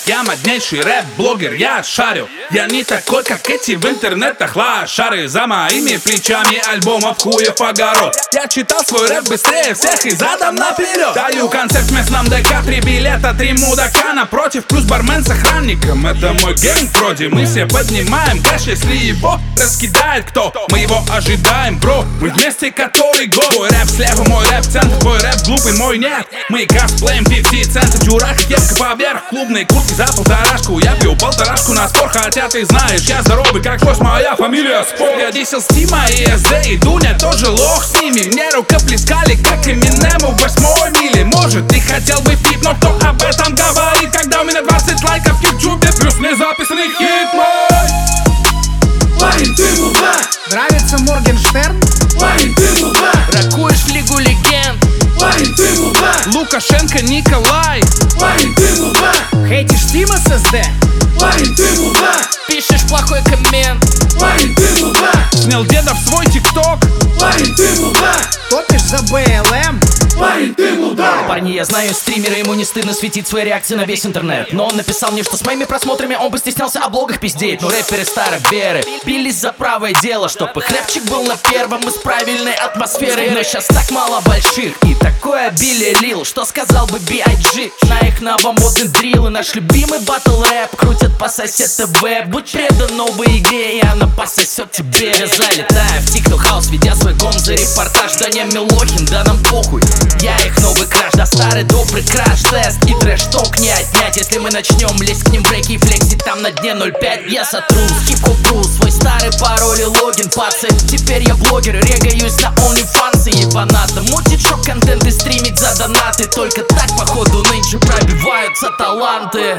я моднейший рэп-блогер, я шарю. Я не такой, как эти в интернетах лошары. За моими плечами альбомов хуев огород. Я читал свой рэп быстрее всех и задом наперед. Даю концерт в местном ДК, 3 билета, 3 мудака напротив, плюс бармен с охранником. Это мой гэнг вроде, мы все поднимаем кэш, если его раскидает кто. Мы его ожидаем, бро, мы вместе который год. Твой рэп слева, мой рэп центр, твой рэп глупый, мой нет. Мы косплеем 50 центов, дюрак, кепка поверх, клубные куртки за полторашку. Я пью полторашку на спор, хотя ты знаешь, я здоровый как лось, моя фамилия Спорт. Я десел Стима и СД, и Дуня тоже лох с ними. Мне рукоплескали, как Эминему в 8 миле. Может, ты хотел бы фит, но кто об этом говорит, когда у меня 20 лайков в ютубе, плюс не записанный хит мой. Парень, ты мудак. Нравится Моргенштерн? Парень, ты мудак. Ракуешь в Лигу Легенд? Парень, ты мудак. Лукашенко Николай. Парень, ты мудак. Хейтишь Тима с СД? Парень, ты мудак. Пишешь плохой коммент? Парень, ты мудак. Снял деда в свой тикток. Парень, ты мудак. Топишь за БЛМ? Парень, ты мудак. Парни, я знаю стримера, ему не стыдно светить свои реакции на весь интернет. Но он написал мне, что с моими просмотрами он бы стеснялся о блогах пиздеть. Но рэперы старой веры бились за правое дело, чтоб их рэпчик был на первом из правильной атмосферы. Но сейчас так мало больших и такое обилие лил, что сказал бы B.I.G. На их новомодный дрил и наш любимый батл рэп крутят по сосед ТВ. Будь предан новой игре, и она пососет тебе. Я залетаю в TikTok хаус, ведя свой гон за репортаж. Да не Милохин, да нам похуй. Я их новый краш, да старый добрый краш-тест и трэш-ток не отнять. Если мы начнем лезть к ним бреки и флексить там на дне 0.5, я сотру с хип-хоп-ру свой старый пароль и логин, пацы. Теперь я блогер, регаюсь на OnlyFans и ебаната. Мутить шок-контент и стримить за донаты. Только так, походу, нынче пробиваются таланты.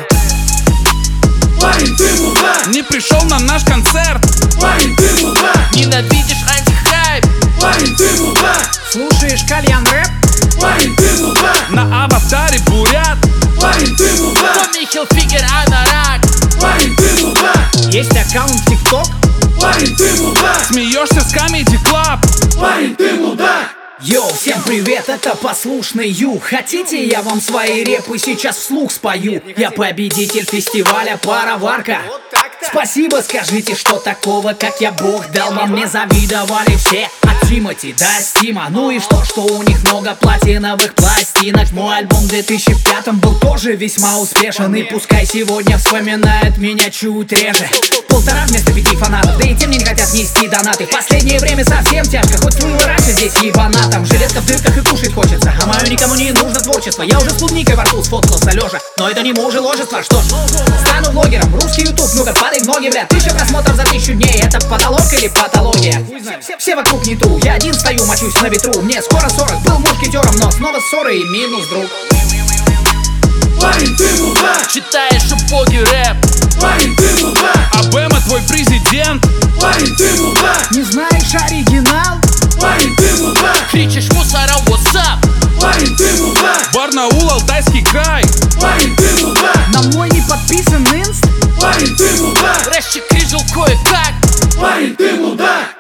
Парень, ты мудак. Не пришел на наш концерт. Парень, ты мудак. Ненавидишь антихайп? Парень, ты мудак. Слушаешь кальян рэп? Парень, ты мудак. На аватаре бурят. Парень, ты мудак. Помни Хилфигер, анорак. Парень, ты мудак. Есть аккаунт ТикТок? Парень, ты мудак. Смеешься с Comedy Club. Парень, ты мудак. Йоу, всем привет, это послушный Ю. Хотите, я вам свои репы сейчас вслух спою? Я победитель фестиваля «Пароварка». Спасибо, скажите, что такого, как я бог дал вам, не завидовали все. От Тимати до Стима, ну и что у них много платиновых пластинок. Мой альбом в 2005 был тоже весьма успешен, и пускай сегодня вспоминает меня чуть реже. 1,5 вместо 5 фанатов, да и тем не хотят нести донаты. В последнее время совсем тяжко, хоть было раньше здесь ебанатом. Жилетка в дырках и кушать хочется, а мое никому не нужно творчество. Я уже с клубникой во рту сфоткался лежа, но это не мужеложество. Что ж, стану блогером, русский ютуб, ну-ка падай в ноги, бля. 1000 просмотров за 1000 дней, это потолок или патология? Все вокруг не ту, я один стою, мочусь на ветру. Мне скоро 40, был мушкетером, но снова ссоры и минус друг. Парень, ты мудак. Читаешь убогий рэп? Парень, ты мудак. Обема твой президент. Парень, ты мудак. Не знаешь оригинал? Парень, ты мудак. Кричишь мусорам, what's up? Парень, ты мудак. Барнаул, Алтайский край. Парень, ты мудак. На мой не подписан инст? Парень, ты мудак. Рэшчик крижил кое-как. Парень, ты мудак.